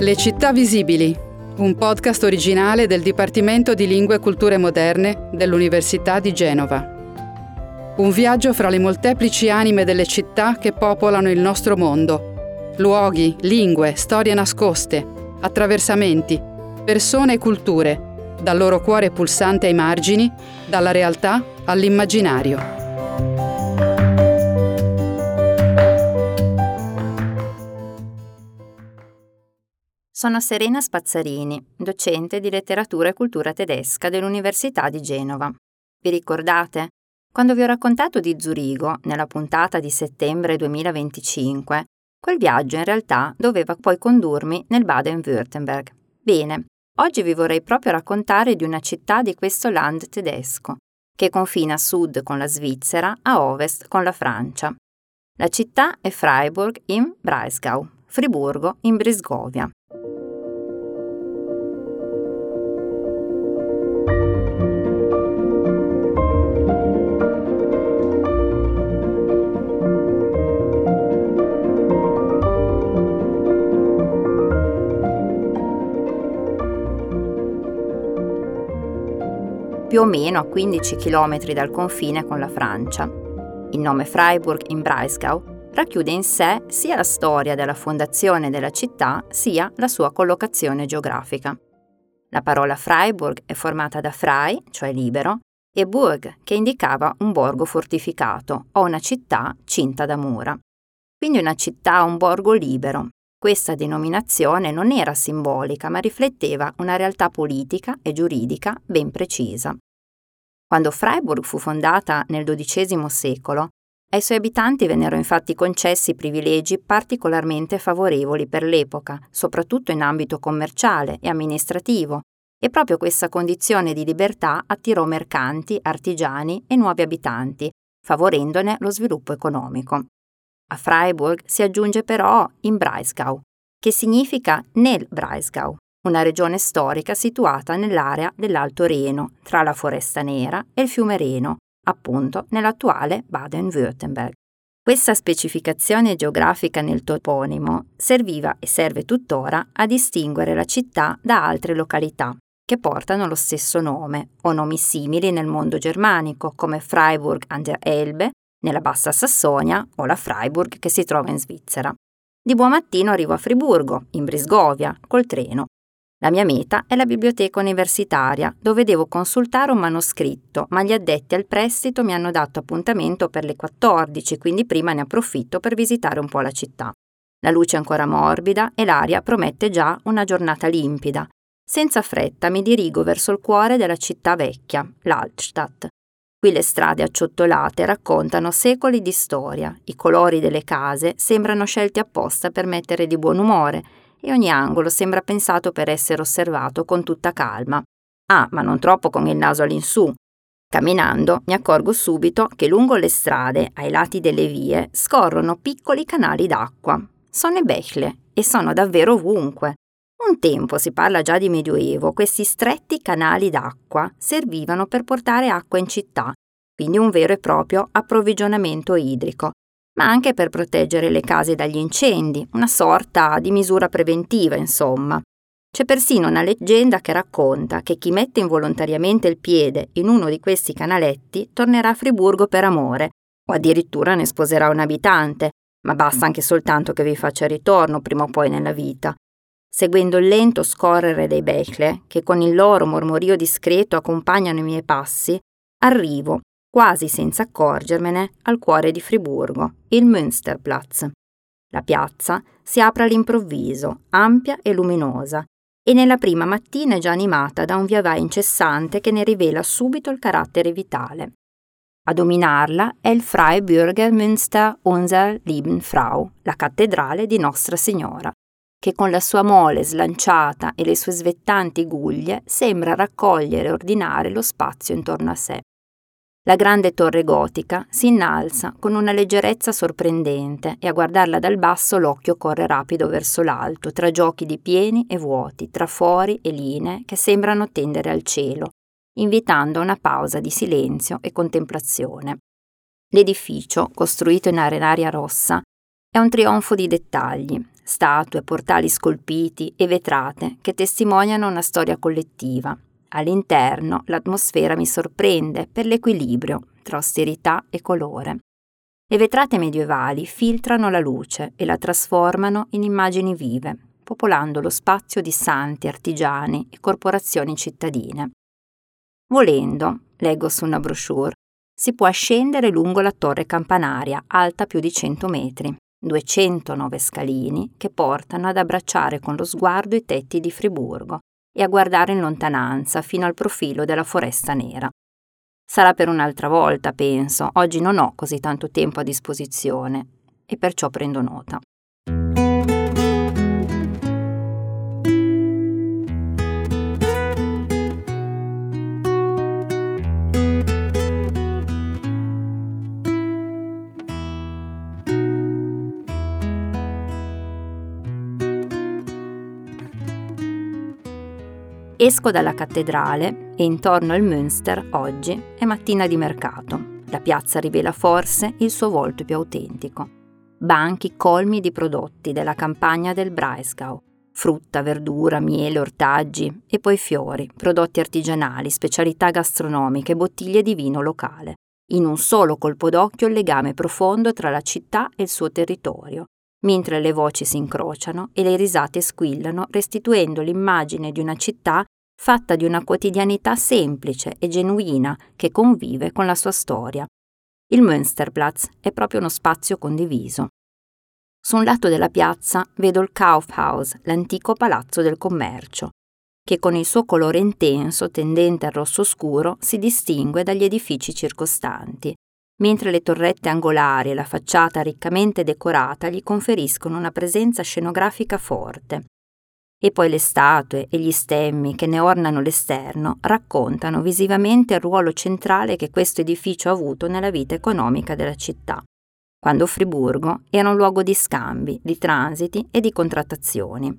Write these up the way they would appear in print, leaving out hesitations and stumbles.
Le città visibili, un podcast originale del Dipartimento di Lingue e Culture Moderne dell'Università di Genova. Un viaggio fra le molteplici anime delle città che popolano il nostro mondo. Luoghi, lingue, storie nascoste, attraversamenti, persone e culture, dal loro cuore pulsante ai margini, dalla realtà all'immaginario. Sono Serena Spazzarini, docente di letteratura e cultura tedesca dell'Università di Genova. Vi ricordate? Quando vi ho raccontato di Zurigo, nella puntata di settembre 2025, quel viaggio in realtà doveva poi condurmi nel Baden-Württemberg. Bene, oggi vi vorrei proprio raccontare di una città di questo land tedesco, che confina a sud con la Svizzera, a ovest con la Francia. La città è Freiburg im Breisgau, Friburgo in Brisgovia. Più o meno a 15 km dal confine con la Francia. Il nome Freiburg im Breisgau racchiude in sé sia la storia della fondazione della città sia la sua collocazione geografica. La parola Freiburg è formata da Frei, cioè libero, e Burg, che indicava un borgo fortificato o una città cinta da mura. Quindi una città o un borgo libero. Questa denominazione non era simbolica, ma rifletteva una realtà politica e giuridica ben precisa. Quando Freiburg fu fondata nel XII secolo, ai suoi abitanti vennero infatti concessi privilegi particolarmente favorevoli per l'epoca, soprattutto in ambito commerciale e amministrativo, e proprio questa condizione di libertà attirò mercanti, artigiani e nuovi abitanti, favorendone lo sviluppo economico. A Freiburg si aggiunge però im Breisgau, che significa nel Breisgau, una regione storica situata nell'area dell'Alto Reno, tra la Foresta Nera e il fiume Reno, appunto nell'attuale Baden-Württemberg. Questa specificazione geografica nel toponimo serviva e serve tuttora a distinguere la città da altre località che portano lo stesso nome o nomi simili nel mondo germanico, come Freiburg an der Elbe nella Bassa Sassonia o la Freiburg che si trova in Svizzera. Di buon mattino arrivo a Friburgo, in Brisgovia, col treno. La mia meta è la biblioteca universitaria, dove devo consultare un manoscritto, ma gli addetti al prestito mi hanno dato appuntamento per le 14, quindi prima ne approfitto per visitare un po' la città. La luce è ancora morbida e l'aria promette già una giornata limpida. Senza fretta mi dirigo verso il cuore della città vecchia, l'Altstadt. Qui le strade acciottolate raccontano secoli di storia, i colori delle case sembrano scelti apposta per mettere di buon umore e ogni angolo sembra pensato per essere osservato con tutta calma. Ah, ma non troppo con il naso all'insù. Camminando mi accorgo subito che lungo le strade, ai lati delle vie, scorrono piccoli canali d'acqua. Sono i Bächle e sono davvero ovunque. Un tempo, si parla già di Medioevo, questi stretti canali d'acqua servivano per portare acqua in città, quindi un vero e proprio approvvigionamento idrico, ma anche per proteggere le case dagli incendi, una sorta di misura preventiva, insomma. C'è persino una leggenda che racconta che chi mette involontariamente il piede in uno di questi canaletti tornerà a Friburgo per amore, o addirittura ne sposerà un abitante, ma basta anche soltanto che vi faccia ritorno prima o poi nella vita. Seguendo il lento scorrere dei Bächle, che con il loro mormorio discreto accompagnano i miei passi, arrivo, quasi senza accorgermene, al cuore di Friburgo, il Münsterplatz. La piazza si apre all'improvviso, ampia e luminosa, e nella prima mattina è già animata da un via vai incessante che ne rivela subito il carattere vitale. A dominarla è il Freibürger Münster Unser Lieben Frau, la cattedrale di Nostra Signora, che con la sua mole slanciata e le sue svettanti guglie sembra raccogliere e ordinare lo spazio intorno a sé. La grande torre gotica si innalza con una leggerezza sorprendente e a guardarla dal basso l'occhio corre rapido verso l'alto, tra giochi di pieni e vuoti, trafori e linee che sembrano tendere al cielo, invitando a una pausa di silenzio e contemplazione. L'edificio, costruito in arenaria rossa, È un trionfo di dettagli, statue, portali scolpiti e vetrate che testimoniano una storia collettiva. All'interno l'atmosfera mi sorprende per l'equilibrio tra austerità e colore. Le vetrate medievali filtrano la luce e la trasformano in immagini vive, popolando lo spazio di santi, artigiani e corporazioni cittadine. Volendo, leggo su una brochure, si può scendere lungo la torre campanaria, alta più di 100 metri, 209 scalini che portano ad abbracciare con lo sguardo i tetti di Friburgo e a guardare in lontananza fino al profilo della Foresta Nera. Sarà per un'altra volta, penso, oggi non ho così tanto tempo a disposizione e perciò prendo nota. Esco dalla cattedrale e intorno al Münster oggi è mattina di mercato. La piazza rivela forse il suo volto più autentico. Banchi colmi di prodotti della campagna del Breisgau. Frutta, verdura, miele, ortaggi e poi fiori, prodotti artigianali, specialità gastronomiche, bottiglie di vino locale. In un solo colpo d'occhio il legame profondo tra la città e il suo territorio, mentre le voci si incrociano e le risate squillano, restituendo l'immagine di una città fatta di una quotidianità semplice e genuina che convive con la sua storia. Il Münsterplatz è proprio uno spazio condiviso. Su un lato della piazza vedo il Kaufhaus, l'antico palazzo del commercio, che con il suo colore intenso, tendente al rosso scuro, si distingue dagli edifici circostanti, mentre le torrette angolari e la facciata riccamente decorata gli conferiscono una presenza scenografica forte. E poi le statue e gli stemmi che ne ornano l'esterno raccontano visivamente il ruolo centrale che questo edificio ha avuto nella vita economica della città, quando Friburgo era un luogo di scambi, di transiti e di contrattazioni.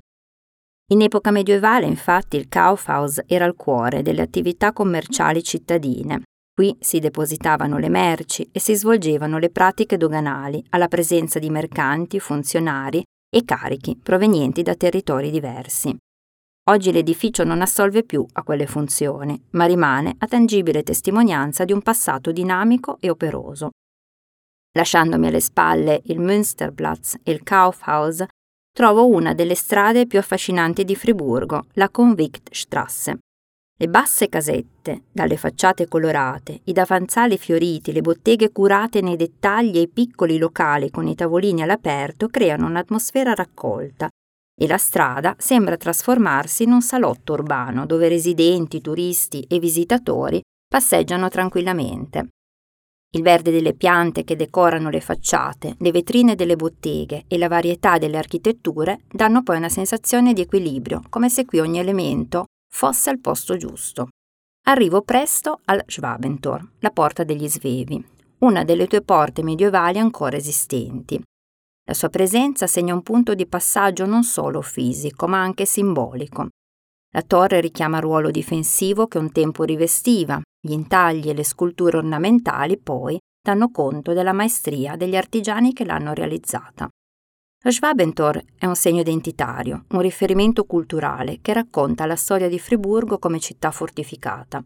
In epoca medievale, infatti, il Kaufhaus era il cuore delle attività commerciali cittadine. Qui si depositavano le merci e si svolgevano le pratiche doganali alla presenza di mercanti, funzionari e carichi provenienti da territori diversi. Oggi l'edificio non assolve più a quelle funzioni, ma rimane a tangibile testimonianza di un passato dinamico e operoso. Lasciandomi alle spalle il Münsterplatz e il Kaufhaus, trovo una delle strade più affascinanti di Friburgo, la Conviktstrasse. Le basse casette, dalle facciate colorate, i davanzali fioriti, le botteghe curate nei dettagli e i piccoli locali con i tavolini all'aperto creano un'atmosfera raccolta e la strada sembra trasformarsi in un salotto urbano dove residenti, turisti e visitatori passeggiano tranquillamente. Il verde delle piante che decorano le facciate, le vetrine delle botteghe e la varietà delle architetture danno poi una sensazione di equilibrio, come se qui ogni elemento fosse al posto giusto. Arrivo presto al Schwabentor, la porta degli Svevi, una delle 2 porte medievali ancora esistenti. La sua presenza segna un punto di passaggio non solo fisico, ma anche simbolico. La torre richiama il ruolo difensivo che un tempo rivestiva, gli intagli e le sculture ornamentali poi danno conto della maestria degli artigiani che l'hanno realizzata. Lo Schwabentor è un segno identitario, un riferimento culturale che racconta la storia di Friburgo come città fortificata.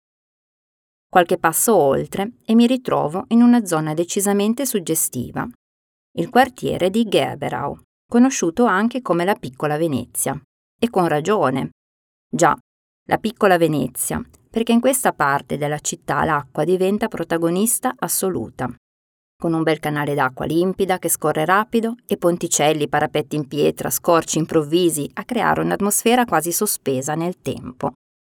Qualche passo oltre e mi ritrovo in una zona decisamente suggestiva, il quartiere di Gerberau, conosciuto anche come la Piccola Venezia. E con ragione. Già, la Piccola Venezia, perché in questa parte della città l'acqua diventa protagonista assoluta. Con un bel canale d'acqua limpida che scorre rapido e ponticelli, parapetti in pietra, scorci improvvisi a creare un'atmosfera quasi sospesa nel tempo.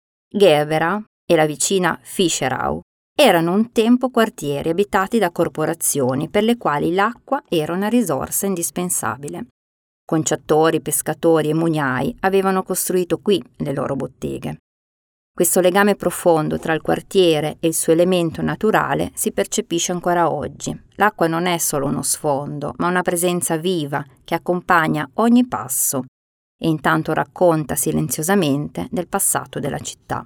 Gerberau e la vicina Fischerau erano un tempo quartieri abitati da corporazioni per le quali l'acqua era una risorsa indispensabile. Conciatori, pescatori e mugnai avevano costruito qui le loro botteghe. Questo legame profondo tra il quartiere e il suo elemento naturale si percepisce ancora oggi. L'acqua non è solo uno sfondo, ma una presenza viva che accompagna ogni passo e intanto racconta silenziosamente del passato della città.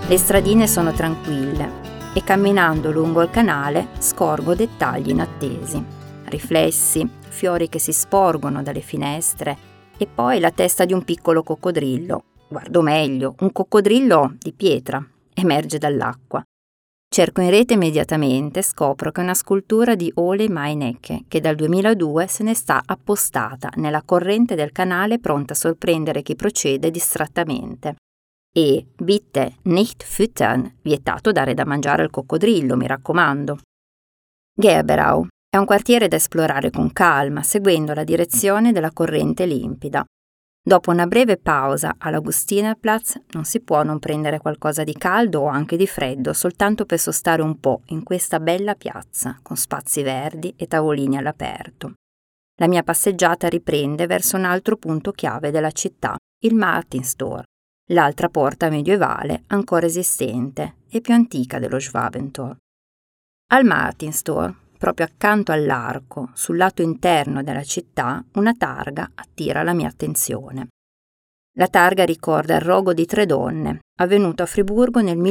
Le stradine sono tranquille e camminando lungo il canale scorgo dettagli inattesi, riflessi, fiori che si sporgono dalle finestre e poi la testa di un piccolo coccodrillo, guardo meglio, un coccodrillo di pietra, emerge dall'acqua. Cerco in rete immediatamente e scopro che è una scultura di Ole Meinecke che dal 2002 se ne sta appostata nella corrente del canale pronta a sorprendere chi procede distrattamente. E bitte nicht füttern, vietato dare da mangiare al coccodrillo, mi raccomando. Gerberau è un quartiere da esplorare con calma, seguendo la direzione della corrente limpida. Dopo una breve pausa all'Augustinerplatz non si può non prendere qualcosa di caldo o anche di freddo, soltanto per sostare un po' in questa bella piazza, con spazi verdi e tavolini all'aperto. La mia passeggiata riprende verso un altro punto chiave della città, il Martinstor, l'altra porta medievale ancora esistente e più antica dello Schwabentor. Al Martinstor, proprio accanto all'arco, sul lato interno della città, una targa attira la mia attenzione. La targa ricorda il rogo di 3 donne, avvenuto a Friburgo nel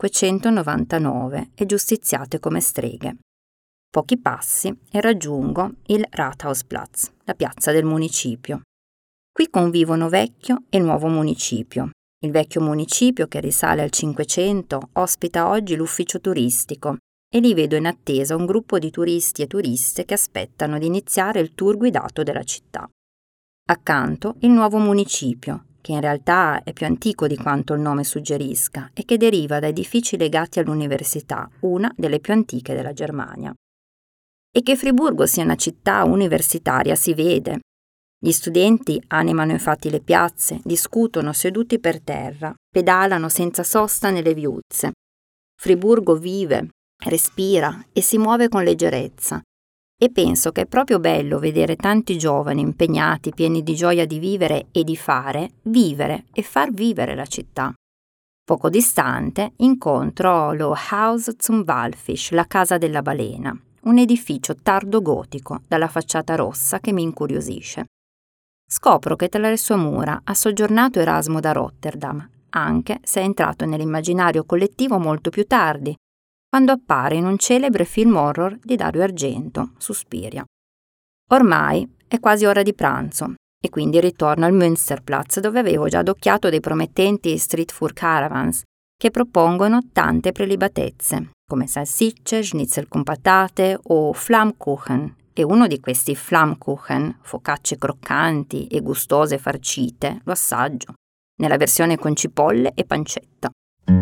1599 e giustiziate come streghe. Pochi passi e raggiungo il Rathausplatz, la piazza del municipio. Qui convivono vecchio e nuovo municipio. Il vecchio municipio, che risale al Cinquecento, ospita oggi l'ufficio turistico e lì vedo in attesa un gruppo di turisti e turiste che aspettano di iniziare il tour guidato della città. Accanto il nuovo municipio, che in realtà è più antico di quanto il nome suggerisca e che deriva da edifici legati all'università, una delle più antiche della Germania. E che Friburgo sia una città universitaria si vede. Gli studenti animano infatti le piazze, discutono seduti per terra, pedalano senza sosta nelle viuzze. Friburgo vive, respira e si muove con leggerezza. E penso che è proprio bello vedere tanti giovani impegnati, pieni di gioia di vivere e di vivere e far vivere la città. Poco distante incontro lo Haus zum Walfisch, la casa della balena, un edificio tardo gotico dalla facciata rossa che mi incuriosisce. Scopro che tra le sue mura ha soggiornato Erasmo da Rotterdam, anche se è entrato nell'immaginario collettivo molto più tardi, quando appare in un celebre film horror di Dario Argento, Suspiria. Ormai è quasi ora di pranzo e quindi ritorno al Münsterplatz dove avevo già adocchiato dei promettenti street food caravans che propongono tante prelibatezze, come salsicce, schnitzel con patate o Flammkuchen, e uno di questi Flammkuchen, focacce croccanti e gustose farcite, lo assaggio, nella versione con cipolle e pancetta.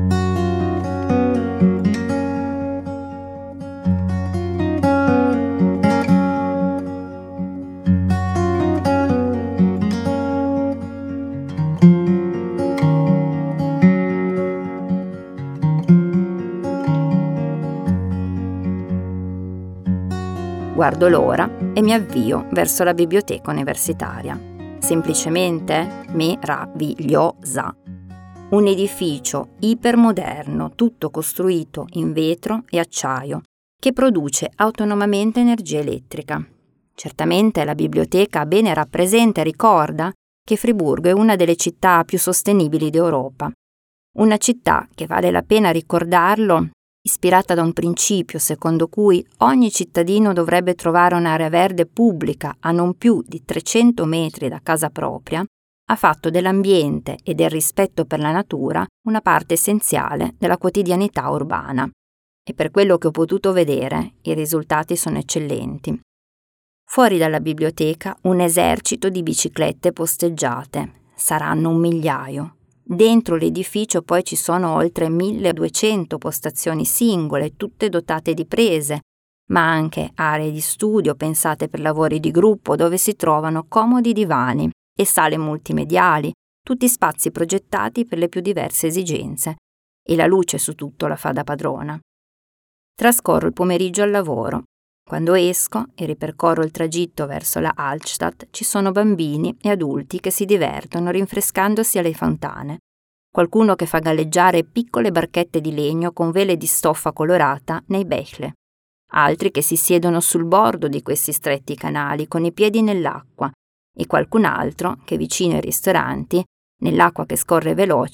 Guardo l'ora e mi avvio verso la biblioteca universitaria. Semplicemente meravigliosa. Un edificio ipermoderno, tutto costruito in vetro e acciaio, che produce autonomamente energia elettrica. Certamente la biblioteca bene rappresenta e ricorda che Friburgo è una delle città più sostenibili d'Europa. Una città che vale la pena ricordarlo, ispirata da un principio secondo cui ogni cittadino dovrebbe trovare un'area verde pubblica a non più di 300 metri da casa propria, ha fatto dell'ambiente e del rispetto per la natura una parte essenziale della quotidianità urbana. E per quello che ho potuto vedere, i risultati sono eccellenti. Fuori dalla biblioteca un esercito di biciclette posteggiate, saranno 1 migliaio. Dentro l'edificio poi ci sono oltre 1200 postazioni singole, tutte dotate di prese, ma anche aree di studio pensate per lavori di gruppo dove si trovano comodi divani e sale multimediali, tutti spazi progettati per le più diverse esigenze, e la luce su tutto la fa da padrona. Trascorro il pomeriggio al lavoro. Quando esco e ripercorro il tragitto verso la Altstadt, ci sono bambini e adulti che si divertono rinfrescandosi alle fontane. Qualcuno che fa galleggiare piccole barchette di legno con vele di stoffa colorata nei bächle. Altri che si siedono sul bordo di questi stretti canali con i piedi nell'acqua e qualcun altro che vicino ai ristoranti, nell'acqua che scorre veloce,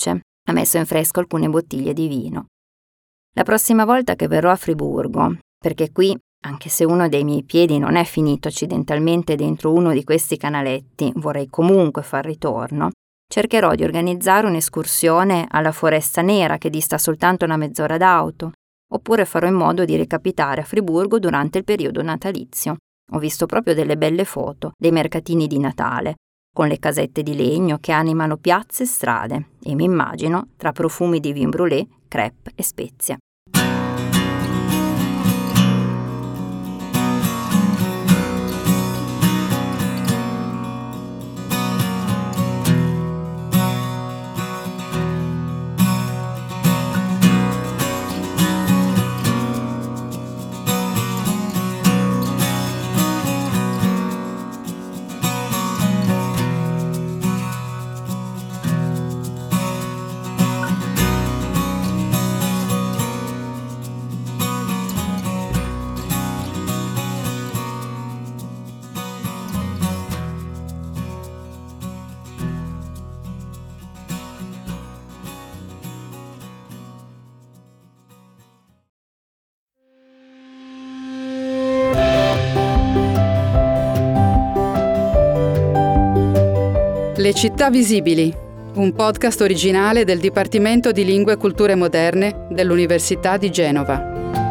Ha messo in fresco alcune bottiglie di vino. La prossima volta che verrò a Friburgo, perché qui, anche se uno dei miei piedi non è finito accidentalmente dentro uno di questi canaletti, vorrei comunque far ritorno, cercherò di organizzare un'escursione alla Foresta Nera che dista soltanto una mezz'ora d'auto, oppure farò in modo di recapitare a Friburgo durante il periodo natalizio. Ho visto proprio delle belle foto dei mercatini di Natale, con le casette di legno che animano piazze e strade, e mi immagino tra profumi di vin brûlé, crêpe e spezie. Le città visibili, un podcast originale del Dipartimento di Lingue e Culture Moderne dell'Università di Genova.